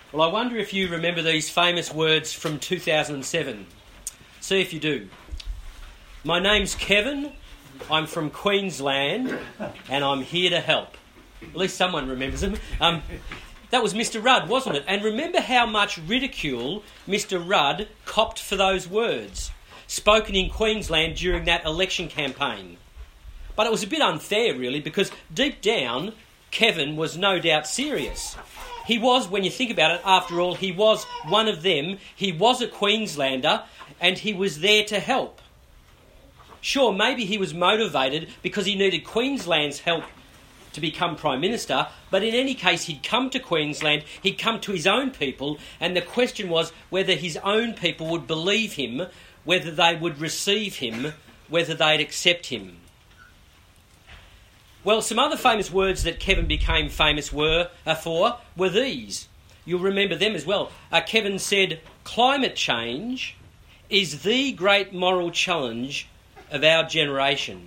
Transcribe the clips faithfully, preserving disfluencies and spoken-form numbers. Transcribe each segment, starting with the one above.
Well, I wonder if you remember these famous words from two thousand seven. See if you do. My name's Kevin, I'm from Queensland, and I'm here to help. At least someone remembers them. Um, that was Mister Rudd, wasn't it? And remember how much ridicule Mister Rudd copped for those words, spoken in Queensland during that election campaign. But it was a bit unfair, really, because deep down, Kevin was no doubt serious. He was, when you think about it, after all, he was one of them. He was a Queenslander, and he was there to help. Sure, maybe he was motivated because he needed Queensland's help to become Prime Minister, but in any case, he'd come to Queensland, he'd come to his own people, and the question was whether his own people would believe him, whether they would receive him, whether they'd accept him. Well, some other famous words that Kevin became famous were uh, for were these. You'll remember them as well. Uh, Kevin said, "Climate change is the great moral challenge of our generation."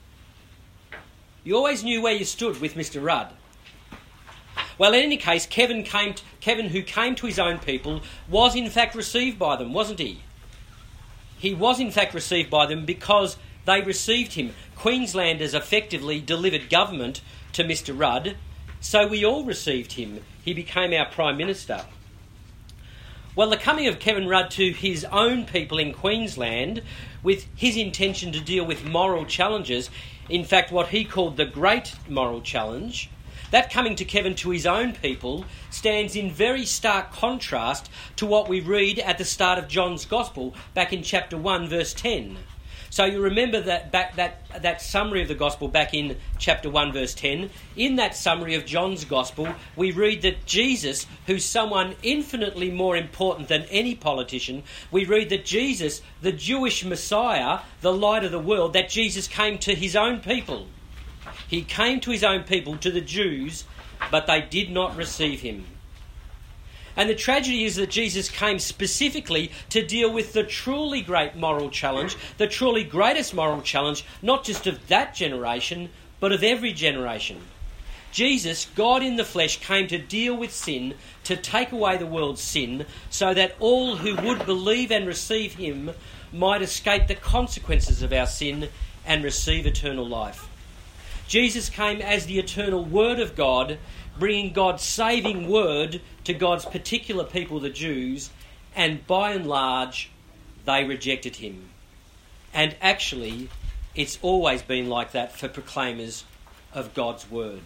You always knew where you stood with Mister Rudd. Well, in any case, Kevin, came to, Kevin, who came to his own people, was in fact received by them, wasn't he? He was in fact received by them because they received him. Queenslanders effectively delivered government to Mister Rudd, so we all received him. He became our Prime Minister. Well, the coming of Kevin Rudd to his own people in Queensland, with his intention to deal with moral challenges, in fact what he called the Great Moral Challenge, that coming to Kevin to his own people stands in very stark contrast to what we read at the start of John's Gospel, back in chapter one, verse ten. So you remember that back, that that summary of the Gospel back in chapter one, verse ten. In that summary of John's Gospel, we read that Jesus, who's someone infinitely more important than any politician, we read that Jesus, the Jewish Messiah, the light of the world, that Jesus came to his own people. He came to his own people, to the Jews, but they did not receive him. And the tragedy is that Jesus came specifically to deal with the truly great moral challenge, the truly greatest moral challenge, not just of that generation, but of every generation. Jesus, God in the flesh, came to deal with sin, to take away the world's sin, so that all who would believe and receive him might escape the consequences of our sin and receive eternal life. Jesus came as the eternal Word of God, bringing God's saving word to God's particular people, the Jews, and by and large, they rejected him. And actually, it's always been like that for proclaimers of God's word.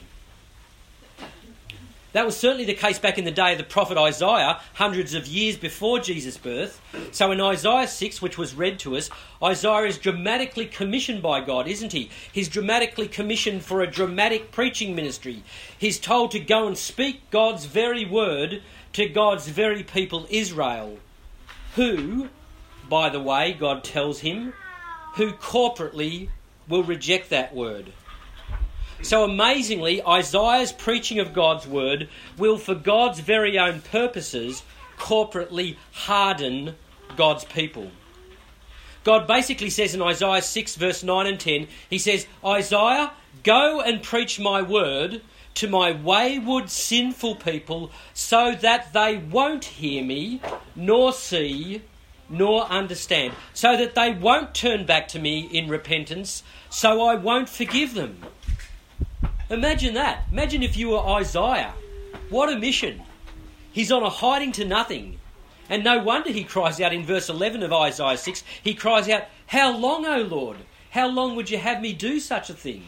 That was certainly the case back in the day of the prophet Isaiah, hundreds of years before Jesus' birth. So in Isaiah six, which was read to us, Isaiah is dramatically commissioned by God, isn't he? He's dramatically commissioned for a dramatic preaching ministry. He's told to go and speak God's very word to God's very people, Israel, who, by the way, God tells him, who corporately will reject that word. So amazingly, Isaiah's preaching of God's word will, for God's very own purposes, corporately harden God's people. God basically says in Isaiah six, verse nine and ten, he says, "Isaiah, go and preach my word to my wayward, sinful people, so that they won't hear me, nor see, nor understand. So that they won't turn back to me in repentance, so I won't forgive them." Imagine that. Imagine if you were Isaiah. What a mission. He's on a hiding to nothing. And no wonder he cries out in verse eleven of Isaiah six, he cries out, "How long, O Lord? How long would you have me do such a thing?"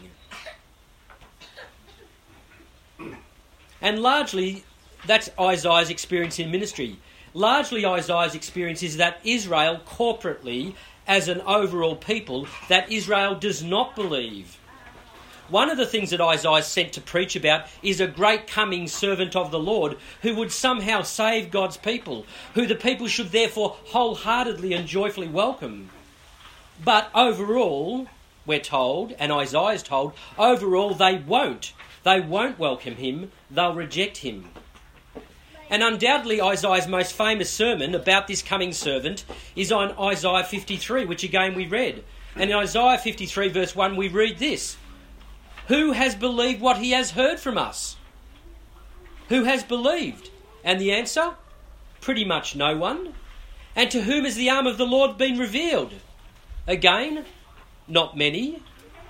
And largely, that's Isaiah's experience in ministry. Largely, Isaiah's experience is that Israel corporately, as an overall people, that Israel does not believe. One of the things that Isaiah is sent to preach about is a great coming servant of the Lord who would somehow save God's people, who the people should therefore wholeheartedly and joyfully welcome. But overall, we're told, and Isaiah is told, overall they won't. They won't welcome him, they'll reject him. And undoubtedly Isaiah's most famous sermon about this coming servant is on Isaiah fifty-three, which again we read. And in Isaiah fifty-three verse one we read this: "Who has believed what he has heard from us?" Who has believed? And the answer? Pretty much no one. And to whom has the arm of the Lord been revealed? Again, not many.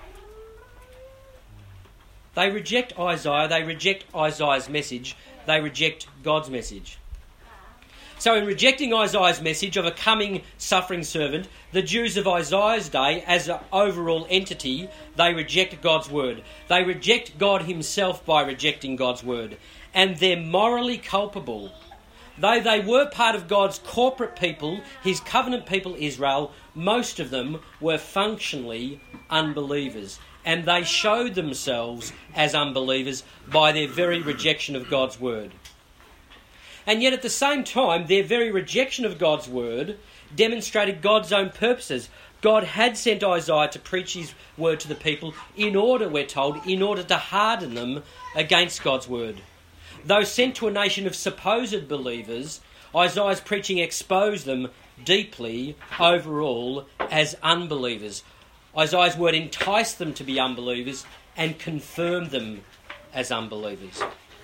They reject Isaiah, they reject Isaiah's message, they reject God's message. So in rejecting Isaiah's message of a coming suffering servant, the Jews of Isaiah's day, as an overall entity, they reject God's word. They reject God himself by rejecting God's word. And they're morally culpable. Though they were part of God's corporate people, his covenant people Israel, most of them were functionally unbelievers. And they showed themselves as unbelievers by their very rejection of God's word. And yet at the same time, their very rejection of God's word demonstrated God's own purposes. God had sent Isaiah to preach his word to the people in order, we're told, in order to harden them against God's word. Though sent to a nation of supposed believers, Isaiah's preaching exposed them deeply overall as unbelievers. Isaiah's word enticed them to be unbelievers and confirmed them as unbelievers.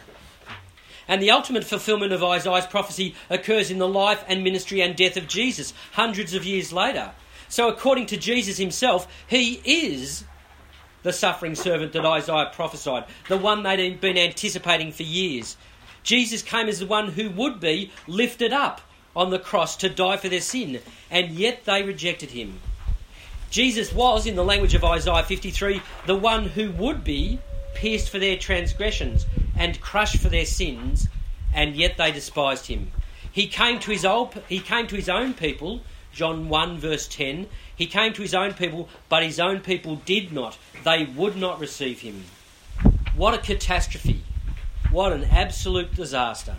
And the ultimate fulfillment of Isaiah's prophecy occurs in the life and ministry and death of Jesus hundreds of years later. So according to Jesus himself, he is the suffering servant that Isaiah prophesied, the one they'd been anticipating for years. Jesus came as the one who would be lifted up on the cross to die for their sin, and yet they rejected him. Jesus was, in the language of Isaiah fifty-three, the one who would be pierced for their transgressions and crushed for their sins, and yet they despised him. He came to his old, he came to his own people, John one verse ten. He came to his own people, but his own people did not. They would not receive him. What a catastrophe. What an absolute disaster.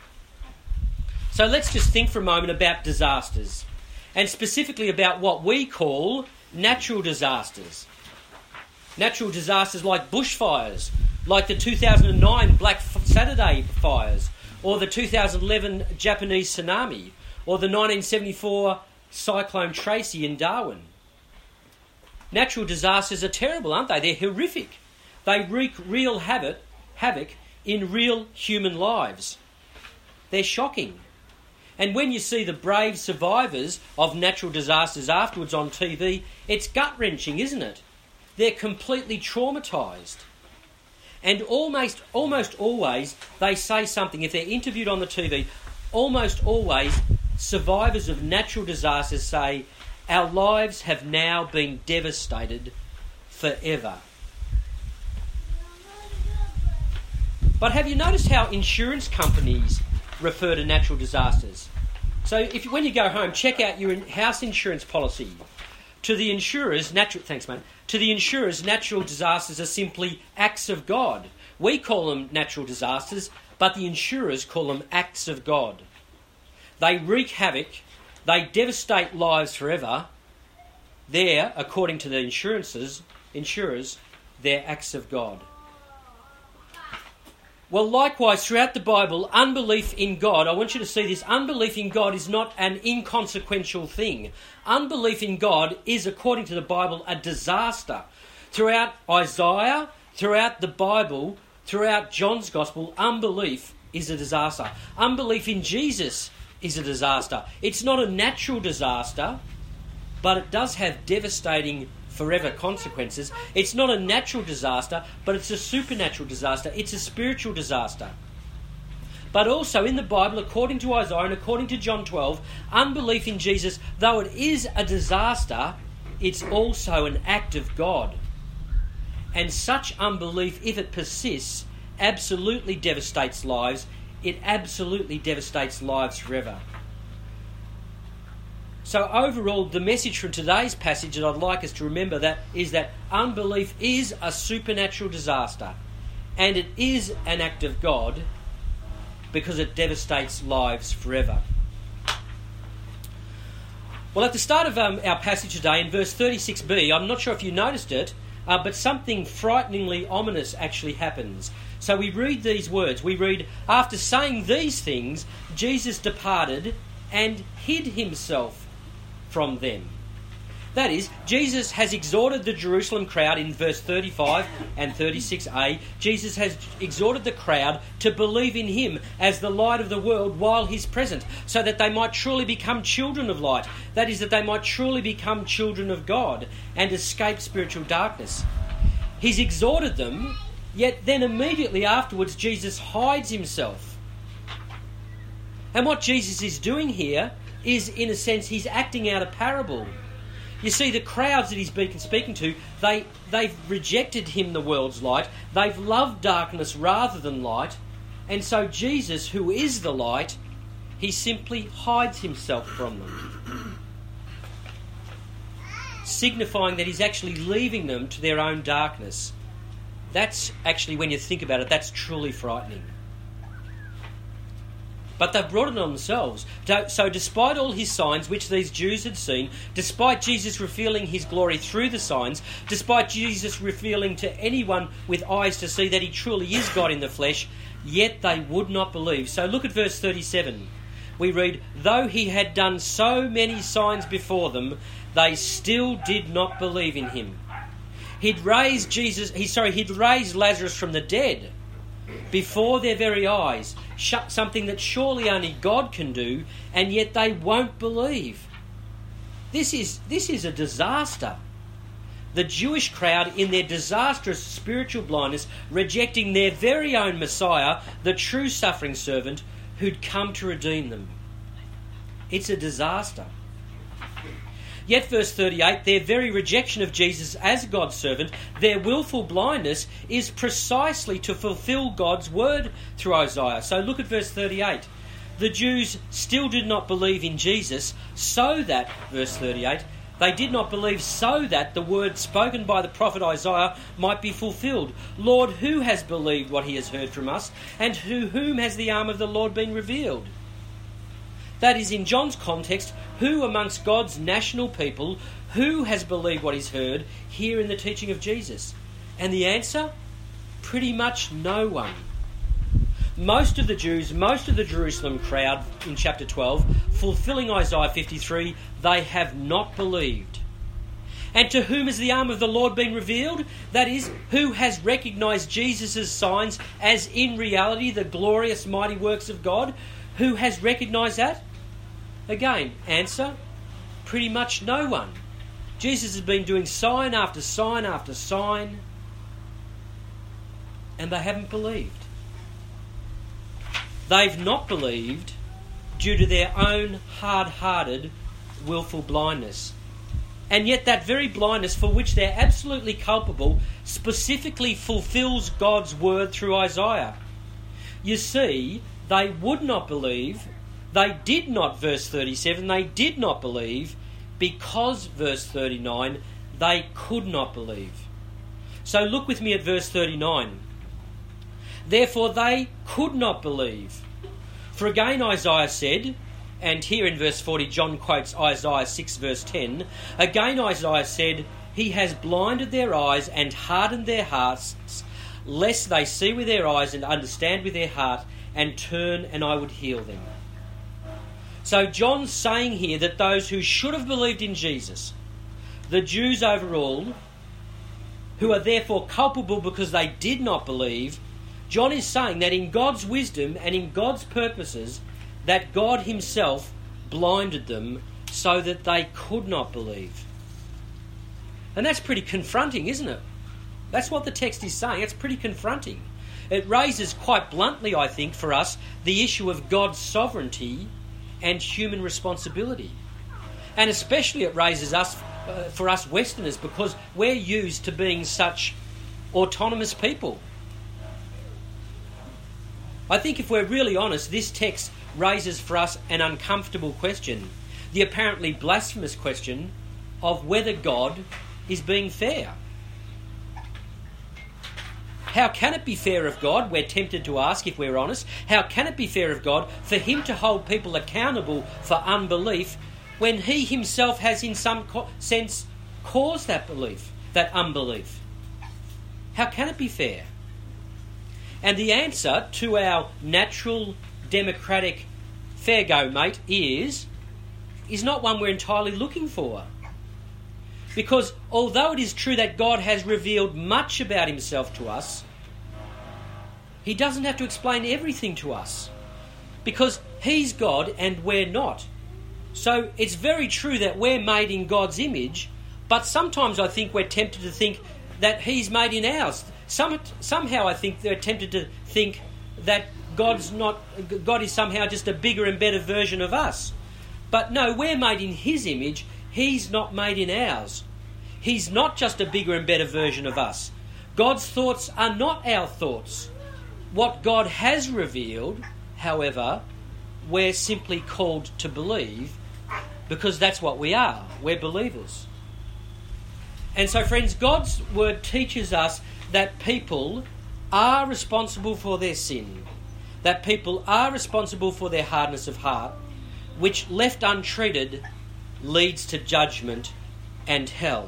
So let's just think for a moment about disasters, and specifically about what we call natural disasters. Natural disasters like bushfires, like the two thousand nine Black Saturday fires, or the two thousand eleven Japanese tsunami, or the nineteen seventy-four Cyclone Tracy in Darwin. Natural disasters are terrible, aren't they? They're horrific. They wreak real havoc, havoc in real human lives. They're shocking. And when you see the brave survivors of natural disasters afterwards on T V, it's gut-wrenching, isn't it? They're completely traumatised. And almost, almost always they say something. If they're interviewed on the T V, almost always survivors of natural disasters say, our lives have now been devastated forever. But have you noticed how insurance companies refer to natural disasters? So if when you go home, check out your house insurance policy. To the insurers, natural thanks, mate. To the insurers, natural disasters are simply acts of God. We call them natural disasters, but the insurers call them acts of God. They wreak havoc, they devastate lives forever. They're, according to the insurances, insurers, they're acts of God. Well, likewise, throughout the Bible, unbelief in God, I want you to see this, unbelief in God is not an inconsequential thing. Unbelief in God is, according to the Bible, a disaster. Throughout Isaiah, throughout the Bible, throughout John's Gospel, unbelief is a disaster. Unbelief in Jesus is a disaster. It's not a natural disaster, but it does have devastating forever consequences. It's not a natural disaster, but it's a supernatural disaster. It's a spiritual disaster. But also in the Bible, according to Isaiah and according to John twelve, unbelief in Jesus, though it is a disaster, it's also an act of God. And such unbelief, if it persists, absolutely devastates lives. It absolutely devastates lives forever. So overall, the message from today's passage that I'd like us to remember that is that unbelief is a supernatural disaster, and it is an act of God because it devastates lives forever. Well, at the start of um, our passage today, in verse thirty-six b, I'm not sure if you noticed it, uh, but something frighteningly ominous actually happens. So we read these words. We read, after saying these things, Jesus departed and hid himself from them. That is, Jesus has exhorted the Jerusalem crowd in verse thirty-five and thirty-six a. Jesus has exhorted the crowd to believe in him as the light of the world while he's present, so that they might truly become children of light. That is, that they might truly become children of God and escape spiritual darkness. He's exhorted them, yet then immediately afterwards Jesus hides himself. And what Jesus is doing here is, in a sense, he's acting out a parable. You see, the crowds that he's been speaking to, they, they've rejected him, the world's light. They've loved darkness rather than light. And so Jesus, who is the light, he simply hides himself from them, signifying that he's actually leaving them to their own darkness. That's actually, when you think about it, that's truly frightening. But they've brought it on themselves. So despite all his signs which these Jews had seen, despite Jesus revealing his glory through the signs, despite Jesus revealing to anyone with eyes to see that he truly is God in the flesh, yet they would not believe. So look at verse thirty-seven. We read, though he had done so many signs before them, they still did not believe in him. He'd raised Jesus, he sorry, he'd raised Lazarus from the dead before their very eyes, something that surely only God can do, and yet they won't believe. This is this is a disaster. The Jewish crowd, in their disastrous spiritual blindness, rejecting their very own Messiah, the true suffering servant, who'd come to redeem them. It's a disaster. Yet, verse thirty-eight, their very rejection of Jesus as God's servant, their willful blindness, is precisely to fulfill God's word through Isaiah. So look at verse thirty-eight. The Jews still did not believe in Jesus, so that, verse thirty-eight, they did not believe so that the word spoken by the prophet Isaiah might be fulfilled. Lord, who has believed what he has heard from us, and to whom has the arm of the Lord been revealed? That is, in John's context, who amongst God's national people, who has believed what he's heard here in the teaching of Jesus? And the answer? Pretty much no one. Most of the Jews, most of the Jerusalem crowd in chapter twelve, fulfilling Isaiah fifty-three, they have not believed. And to whom has the arm of the Lord been revealed? That is, who has recognised Jesus' signs as in reality the glorious mighty works of God? Who has recognised that? Again, answer, pretty much no one. Jesus has been doing sign after sign after sign, and they haven't believed. They've not believed due to their own hard-hearted, willful blindness. And yet that very blindness, for which they're absolutely culpable, specifically fulfills God's word through Isaiah. You see, they would not believe, they did not, verse thirty-seven, they did not believe because, verse thirty-nine, they could not believe. So look with me at verse thirty-nine. Therefore they could not believe. For again Isaiah said, and here in verse forty John quotes Isaiah six verse ten, again Isaiah said, he has blinded their eyes and hardened their hearts, lest they see with their eyes and understand with their heart, and turn and I would heal them. So John's saying here that those who should have believed in Jesus, the Jews overall, who are therefore culpable because they did not believe, John is saying that in God's wisdom and in God's purposes, that God himself blinded them so that they could not believe. And that's pretty confronting, isn't it? That's what the text is saying. It's pretty confronting. It raises quite bluntly, I think, for us, the issue of God's sovereignty and human responsibility. And especially it raises us, uh, for us Westerners, because we're used to being such autonomous people. I think if we're really honest, this text raises for us an uncomfortable question, the apparently blasphemous question of whether God is being fair. How can it be fair of God, we're tempted to ask if we're honest, how can it be fair of God for him to hold people accountable for unbelief when he himself has in some co- sense caused that belief, that unbelief? How can it be fair? And the answer to our natural, democratic, fair go, mate, is, is not one we're entirely looking for. Because although it is true that God has revealed much about himself to us, he doesn't have to explain everything to us. Because he's God and we're not. So it's very true that we're made in God's image, but sometimes I think we're tempted to think that he's made in ours. Some, somehow I think they're tempted to think that God's not, God is somehow just a bigger and better version of us. But no, we're made in his image. He's not made in ours. He's not just a bigger and better version of us. God's thoughts are not our thoughts. What God has revealed, however, we're simply called to believe because that's what we are. We're believers. And so, friends, God's word teaches us that people are responsible for their sin, that people are responsible for their hardness of heart, which left untreated leads to judgment and hell.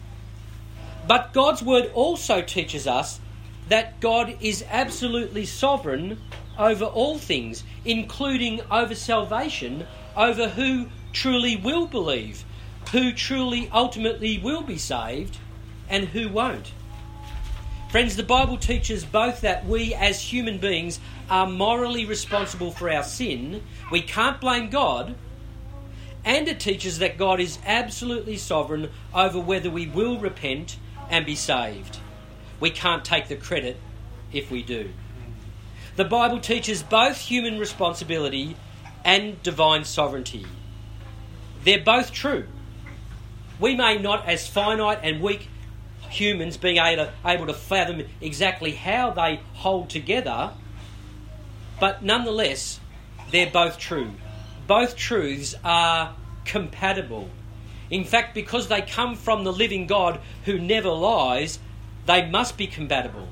But God's word also teaches us that God is absolutely sovereign over all things, including over salvation, over who truly will believe, who truly ultimately will be saved, and who won't. Friends, the Bible teaches both that we as human beings are morally responsible for our sin, we can't blame God, and it teaches that God is absolutely sovereign over whether we will repent and be saved. We can't take the credit if we do. The Bible teaches both human responsibility and divine sovereignty. They're both true. We may not, as finite and weak humans, being able to fathom exactly how they hold together, but nonetheless, they're both true. Both truths are compatible. In fact, because they come from the living God who never lies, they must be compatible.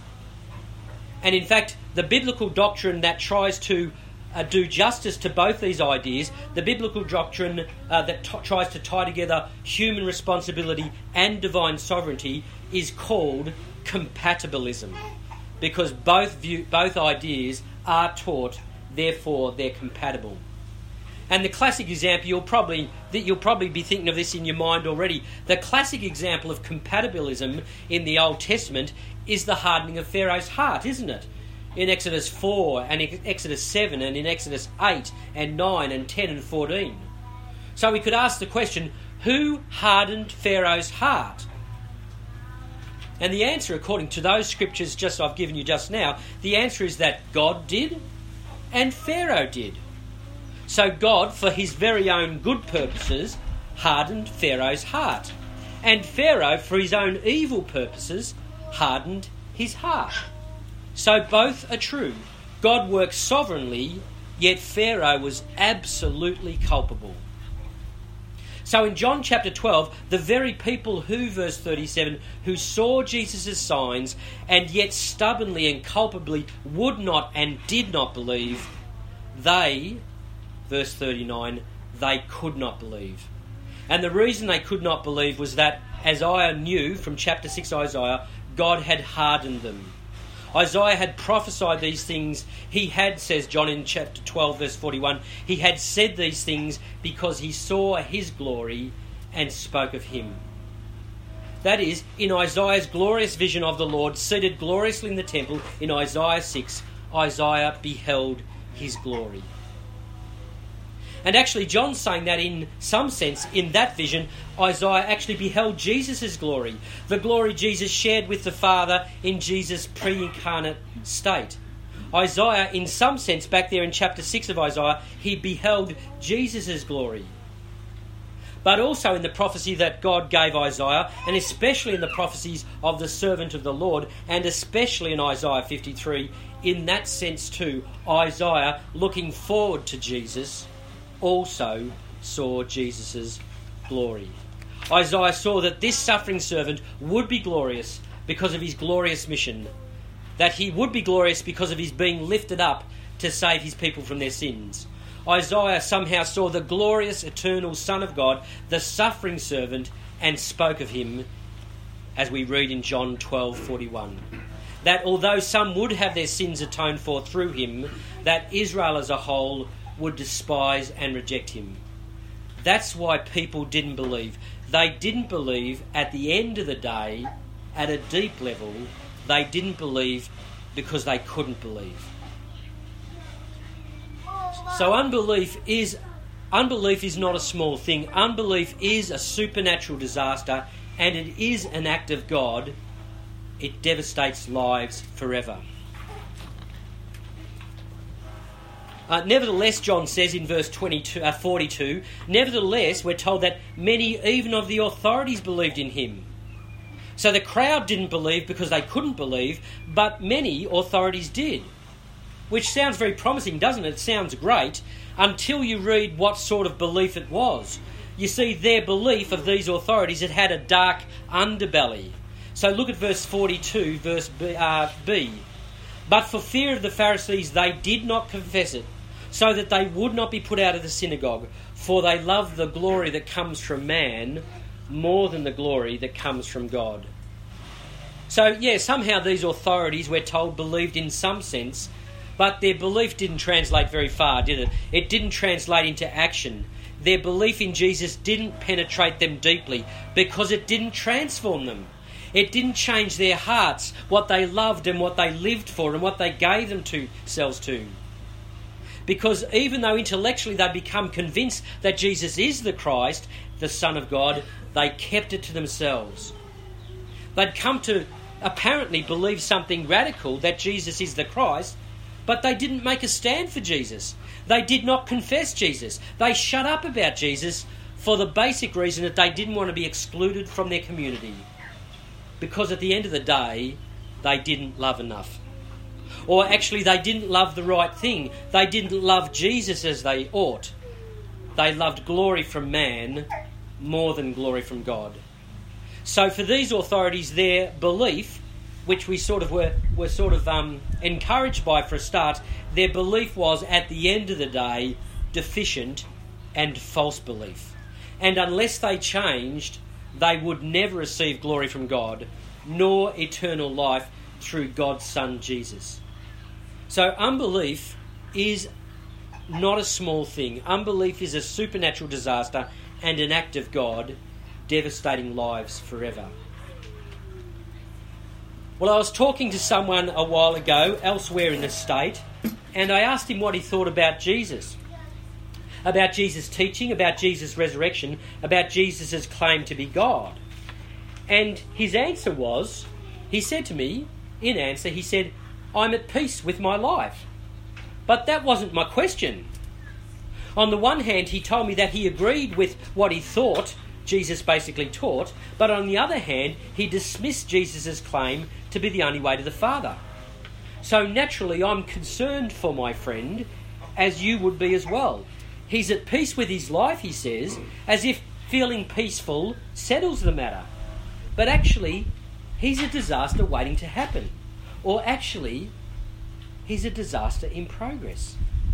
And in fact, the biblical doctrine that tries to uh, do justice to both these ideas, the biblical doctrine uh, that t- tries to tie together human responsibility and divine sovereignty, is called compatibilism, because both view, both ideas are taught, therefore they're compatible. And the classic example, you'll probably you'll probably be thinking of this in your mind already. The classic example of compatibilism in the Old Testament is the hardening of Pharaoh's heart, isn't it? In Exodus four and in Exodus seven and in Exodus eight and nine and ten and fourteen. So we could ask the question, who hardened Pharaoh's heart? And the answer, according to those scriptures just I've given you just now, the answer is that God did and Pharaoh did. So God, for his very own good purposes, hardened Pharaoh's heart. And Pharaoh, for his own evil purposes, hardened his heart. So both are true. God works sovereignly, yet Pharaoh was absolutely culpable. So in John chapter twelve, the very people who, verse thirty-seven, who saw Jesus' signs and yet stubbornly and culpably would not and did not believe, they, verse thirty-nine, they could not believe. And the reason they could not believe was that, as Isaiah knew from chapter six Isaiah, God had hardened them. Isaiah had prophesied these things. He had, says John in chapter twelve, verse forty-one, he had said these things because he saw his glory and spoke of him. That is, in Isaiah's glorious vision of the Lord, seated gloriously in the temple, in Isaiah six, Isaiah beheld his glory. And actually, John's saying that in some sense, in that vision, Isaiah actually beheld Jesus' glory, the glory Jesus shared with the Father in Jesus' pre-incarnate state. Isaiah, in some sense, back there in chapter six of Isaiah, he beheld Jesus' glory. But also in the prophecy that God gave Isaiah, and especially in the prophecies of the servant of the Lord, and especially in Isaiah fifty-three, in that sense too, Isaiah, looking forward to Jesus, also saw Jesus' glory. Isaiah saw that this suffering servant would be glorious because of his glorious mission, that he would be glorious because of his being lifted up to save his people from their sins. Isaiah somehow saw the glorious eternal Son of God, the suffering servant, and spoke of him, as we read in John twelve forty-one. That although some would have their sins atoned for through him, that Israel as a whole would despise and reject him. That's why people didn't believe. They didn't believe at the end of the day, at a deep level, they didn't believe because they couldn't believe. So unbelief is unbelief is not a small thing. Unbelief is a supernatural disaster, and it is an act of God. It devastates lives forever. Uh, nevertheless, John says in verse twenty-two, uh, forty-two, nevertheless, we're told that many even of the authorities believed in him. So the crowd didn't believe because they couldn't believe, but many authorities did. Which sounds very promising, doesn't it? It sounds great, until you read what sort of belief it was. You see, their belief of these authorities, it had a dark underbelly. So look at verse forty-two, verse B. Uh, B. But for fear of the Pharisees, they did not confess it, so that they would not be put out of the synagogue, for they loved the glory that comes from man more than the glory that comes from God. So, yeah, somehow these authorities, we're told, believed in some sense, but their belief didn't translate very far, did it? It didn't translate into action. Their belief in Jesus didn't penetrate them deeply because it didn't transform them. It didn't change their hearts, what they loved and what they lived for and what they gave themselves to. Because even though intellectually they become convinced that Jesus is the Christ, the Son of God, they kept it to themselves. They'd come to apparently believe something radical, that Jesus is the Christ, but they didn't make a stand for Jesus. They did not confess Jesus. They shut up about Jesus for the basic reason that they didn't want to be excluded from their community. Because at the end of the day, they didn't love enough. Or actually, they didn't love the right thing. They didn't love Jesus as they ought. They loved glory from man more than glory from God. So for these authorities, their belief, which we sort of were, were sort of um, encouraged by for a start, their belief was, at the end of the day, deficient and false belief. And unless they changed, they would never receive glory from God, nor eternal life through God's Son, Jesus. So unbelief is not a small thing. Unbelief is a supernatural disaster and an act of God, devastating lives forever. Well, I was talking to someone a while ago, elsewhere in the state, and I asked him what he thought about Jesus. About Jesus' teaching, about Jesus' resurrection, about Jesus' claim to be God. And his answer was, he said to me, in answer, he said, I'm at peace with my life. But that wasn't my question. On the one hand, he told me that he agreed with what he thought Jesus basically taught, but on the other hand, he dismissed Jesus' claim to be the only way to the Father. So naturally, I'm concerned for my friend, as you would be as well. He's at peace with his life, he says, as if feeling peaceful settles the matter. But actually, he's a disaster waiting to happen. Or actually, he's a disaster in progress.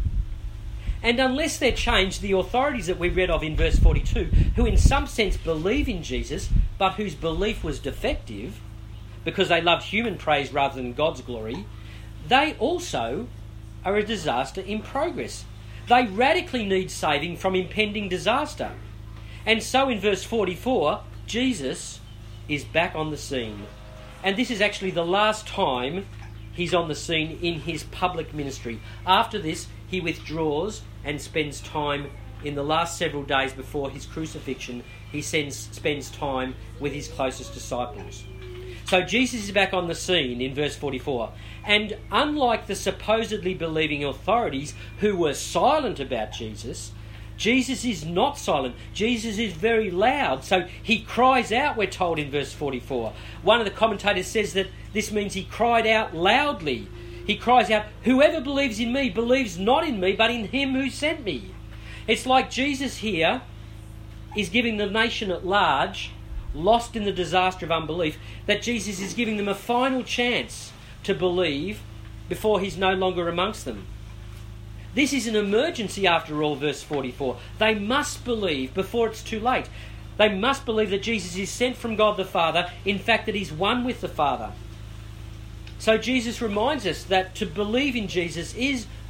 And unless they're changed, the authorities that we read of in verse forty-two, who in some sense believe in Jesus, but whose belief was defective, because they loved human praise rather than God's glory, they also are a disaster in progress. They radically need saving from impending disaster. And so in verse forty-four, Jesus is back on the scene. And this is actually the last time he's on the scene in his public ministry. After this, he withdraws and spends time in the last several days before his crucifixion. He sends, spends time with his closest disciples. So Jesus is back on the scene in verse forty-four. And unlike the supposedly believing authorities who were silent about Jesus, Jesus is not silent. Jesus is very loud. So he cries out, we're told in verse forty-four. One of the commentators says that this means he cried out loudly. He cries out, whoever believes in me believes not in me, but in him who sent me. It's like Jesus here is giving the nation at large, lost in the disaster of unbelief, that Jesus is giving them a final chance to believe before he's no longer amongst them. This is an emergency after all, verse forty-four. They must believe before it's too late. They must believe that Jesus is sent from God the Father, in fact that he's one with the Father. So Jesus reminds us that to believe in Jesus is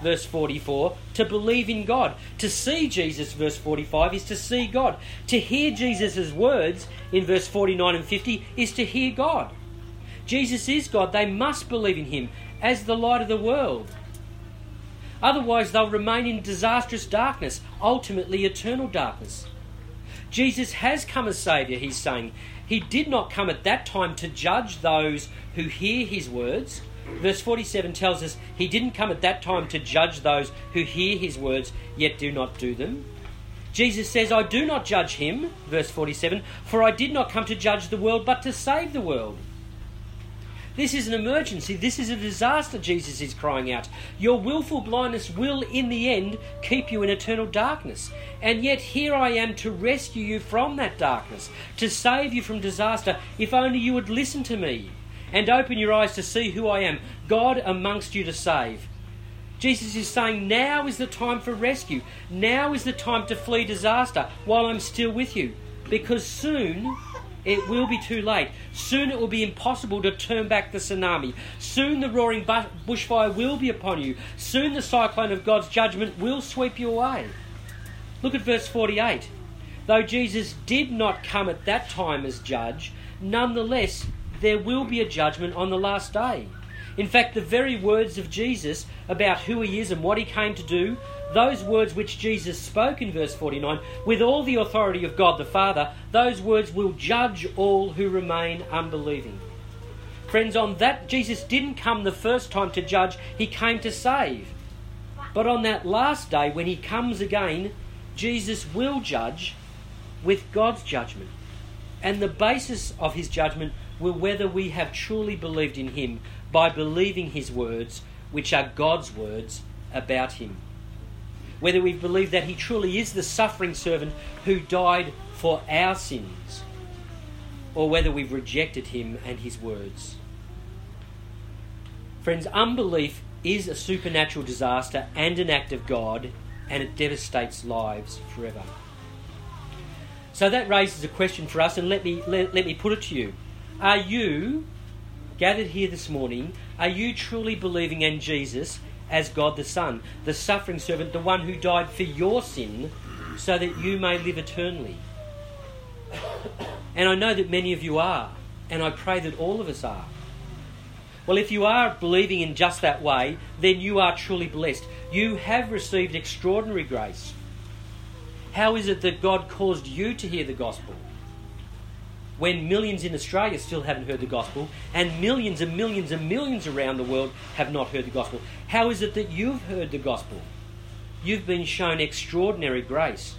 verse forty-four, to believe in God. To see Jesus, verse forty-five, is to see God. To hear Jesus' words in verse forty-nine and fifty is to hear God. Jesus is God. They must believe in him as the light of the world. Otherwise, they'll remain in disastrous darkness, ultimately eternal darkness. Jesus has come as Saviour, he's saying. He did not come at that time to judge those who hear his words. Verse forty-seven tells us he didn't come at that time to judge those who hear his words yet do not do them. Jesus says, I do not judge him, verse forty-seven, for I did not come to judge the world but to save the world. This is an emergency. This is a disaster, Jesus is crying out. Your willful blindness will, in the end, keep you in eternal darkness. And yet here I am to rescue you from that darkness, to save you from disaster, if only you would listen to me and open your eyes to see who I am, God amongst you to save. Jesus is saying, now is the time for rescue. Now is the time to flee disaster while I'm still with you, because soon it will be too late. Soon it will be impossible to turn back the tsunami. Soon the roaring bushfire will be upon you. Soon the cyclone of God's judgment will sweep you away. Look at verse forty-eight. Though Jesus did not come at that time as judge, nonetheless there will be a judgment on the last day. In fact, the very words of Jesus about who he is and what he came to do, those words which Jesus spoke in verse forty-nine, with all the authority of God the Father, those words will judge all who remain unbelieving. Friends, on that, Jesus didn't come the first time to judge, he came to save. But on that last day, when he comes again, Jesus will judge with God's judgment. And the basis of his judgment will whether we have truly believed in him by believing his words, which are God's words about him. Whether we believe that he truly is the suffering servant who died for our sins, or whether we've rejected him and his words. Friends, unbelief is a supernatural disaster and an act of God, and it devastates lives forever. So that raises a question for us, and let me let, let me put it to you. Are you, gathered here this morning, are you truly believing in Jesus as God the Son, the suffering servant, the one who died for your sin so that you may live eternally? And I know that many of you are, and I pray that all of us are. Well, if you are believing in just that way, then you are truly blessed. You have received extraordinary grace. How is it that God caused you to hear the gospel when millions in Australia still haven't heard the gospel, and millions and millions and millions around the world have not heard the gospel? How is it that you've heard the gospel? You've been shown extraordinary grace.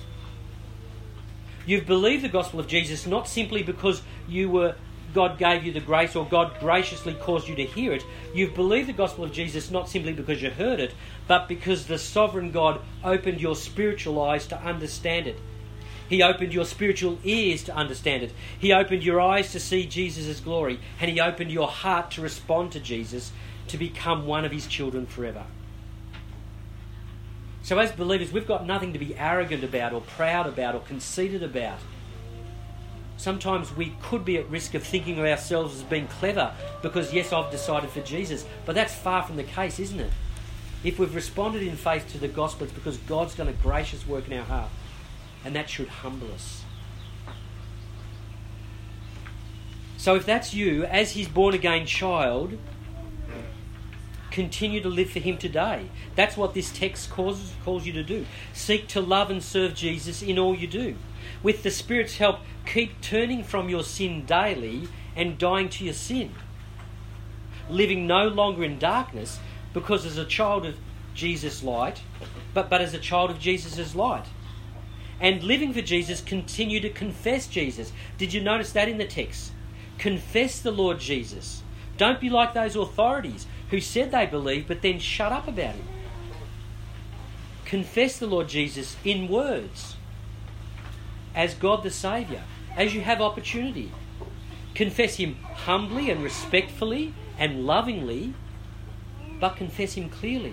You've believed the gospel of Jesus not simply because you were God gave you the grace or God graciously caused you to hear it. You've believed the gospel of Jesus not simply because you heard it, but because the sovereign God opened your spiritual eyes to understand it. He opened your spiritual ears to understand it. He opened your eyes to see Jesus' glory, and he opened your heart to respond to Jesus, to become one of his children forever. So as believers, we've got nothing to be arrogant about or proud about or conceited about. Sometimes we could be at risk of thinking of ourselves as being clever because, yes, I've decided for Jesus. But that's far from the case, isn't it? If we've responded in faith to the gospel, it's because God's done a gracious work in our heart. And that should humble us. So if that's you, as his born-again child, continue to live for him today. That's what this text calls, calls you to do. Seek to love and serve Jesus in all you do. With the Spirit's help, keep turning from your sin daily and dying to your sin. Living no longer in darkness, because as a child of Jesus' light, but, but as a child of Jesus' light. And living for Jesus, continue to confess Jesus. Did you notice that in the text? Confess the Lord Jesus. Don't be like those authorities who said they believe but then shut up about him. Confess the Lord Jesus in words as God the Saviour, as you have opportunity. Confess him humbly and respectfully and lovingly, but confess him clearly.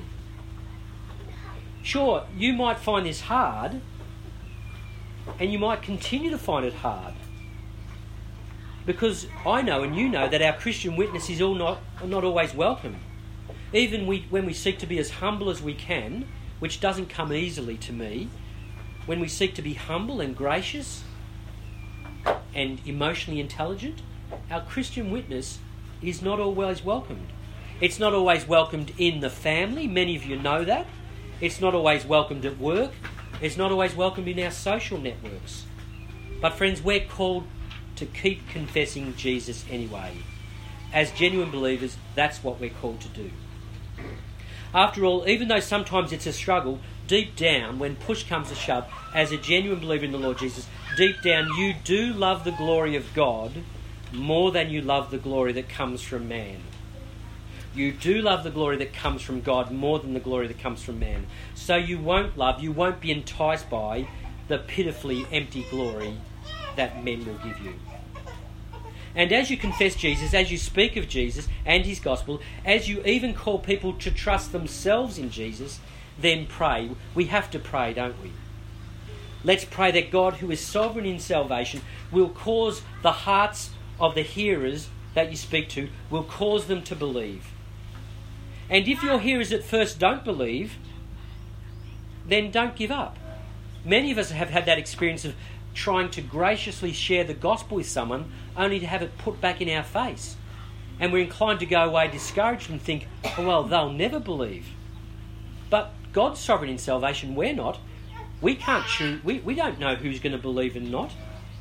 Sure, you might find this hard, and you might continue to find it hard, because I know and you know that our Christian witness is all not, not always welcome. even we, when we seek to be as humble as we can, which doesn't come easily to me, when we seek to be humble and gracious and emotionally intelligent, our Christian witness is not always welcomed. It's not always welcomed in the family. Many of you know that. It's not always welcomed at work. It's not always welcomed in our social networks. But friends, we're called to keep confessing Jesus anyway. As genuine believers, that's what we're called to do. After all, even though sometimes it's a struggle, deep down, when push comes to shove, as a genuine believer in the Lord Jesus, deep down you do love the glory of God more than you love the glory that comes from man. You do love the glory that comes from God more than the glory that comes from man. So you won't love, you won't be enticed by the pitifully empty glory that men will give you. And as you confess Jesus, as you speak of Jesus and his gospel, as you even call people to trust themselves in Jesus, then pray. We have to pray, don't we? Let's pray that God, who is sovereign in salvation, will cause the hearts of the hearers that you speak to, will cause them to believe. And if your hearers at first don't believe, then don't give up. Many of us have had that experience of trying to graciously share the gospel with someone only to have it put back in our face. And we're inclined to go away discouraged and think, oh, well, they'll never believe. But God's sovereign in salvation, we're not. We can't choose, we, we don't know who's going to believe and not.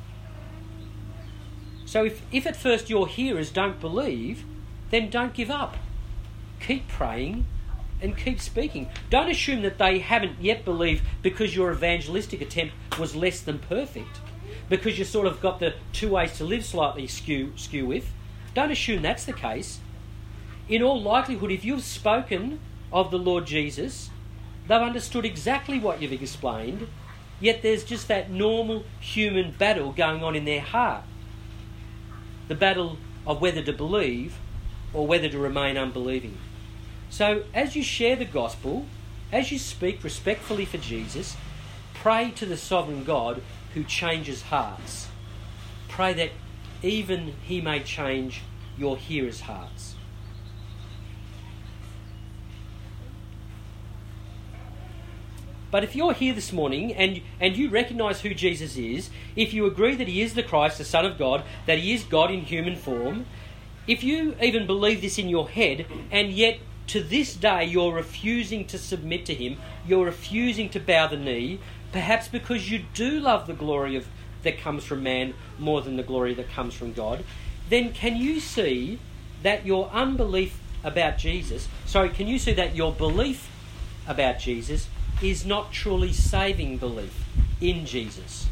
So if, if at first your hearers don't believe, then don't give up. Keep praying and keep speaking. Don't assume that they haven't yet believed because your evangelistic attempt was less than perfect, because you sort of got the two ways to live slightly skew, skew with. Don't assume that's the case. In all likelihood, if you've spoken of the Lord Jesus, they've understood exactly what you've explained, yet there's just that normal human battle going on in their heart. The battle of whether to believe or whether to remain unbelieving. So as you share the gospel, as you speak respectfully for Jesus, pray to the sovereign God who changes hearts. Pray that even he may change your hearers' hearts. But if you're here this morning and, and you recognise who Jesus is, if you agree that he is the Christ, the Son of God, that he is God in human form, if you even believe this in your head, and yet to this day you're refusing to submit to him, you're refusing to bow the knee, perhaps because you do love the glory of that comes from man more than the glory that comes from God, then can you see that your unbelief about Jesus, sorry, can you see that your belief about Jesus is not truly saving belief in Jesus?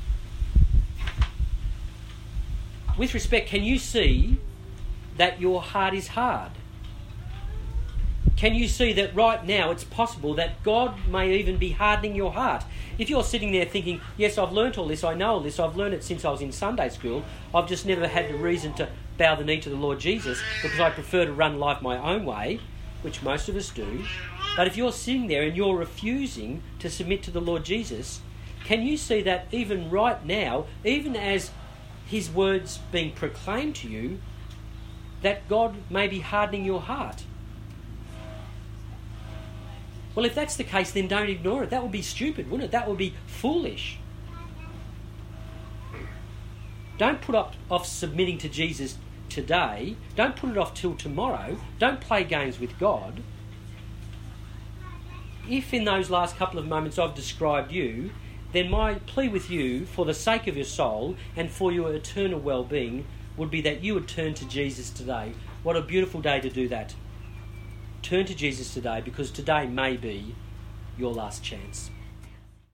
With respect, can you see that your heart is hard? Can you see that right now it's possible that God may even be hardening your heart? If you're sitting there thinking, yes, I've learnt all this, I know all this, I've learned it since I was in Sunday school, I've just never had the reason to bow the knee to the Lord Jesus because I prefer to run life my own way, which most of us do. But if you're sitting there and you're refusing to submit to the Lord Jesus, can you see that even right now, even as his words being proclaimed to you, that God may be hardening your heart? Well, if that's the case, then don't ignore it. That would be stupid, wouldn't it? That would be foolish. Don't put up, off submitting to Jesus today. Don't put it off till tomorrow. Don't play games with God. If in those last couple of moments I've described you, then my plea with you, for the sake of your soul and for your eternal well-being, would be that you would turn to Jesus today. What a beautiful day to do that. Turn to Jesus today, because today may be your last chance.